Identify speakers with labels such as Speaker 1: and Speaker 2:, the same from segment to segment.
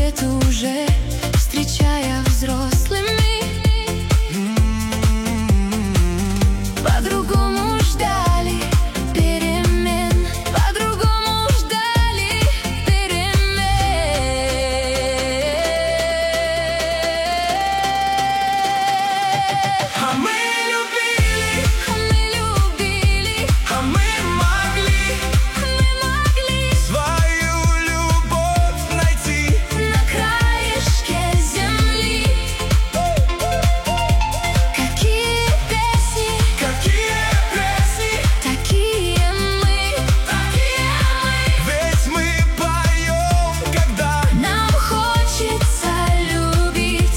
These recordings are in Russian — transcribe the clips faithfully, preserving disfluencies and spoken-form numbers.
Speaker 1: лет уже, встречая взрослыми, по-другому ждали перемен, по-другому ждали перемен.
Speaker 2: А мы любили,
Speaker 1: А мы любили,
Speaker 2: а мы могли
Speaker 1: мы могли
Speaker 2: свою любовь найти
Speaker 1: на краешке земли. Какие песни,
Speaker 2: какие песни,
Speaker 1: такие мы, такие мы.
Speaker 2: ведь мы поем, когда
Speaker 1: Нам хочется любить.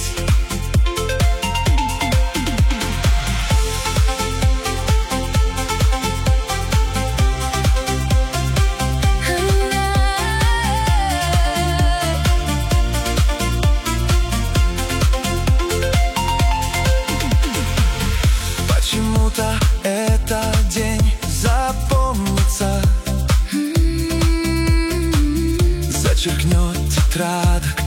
Speaker 2: почему-то этот день запомнится, зачеркнет тетрадок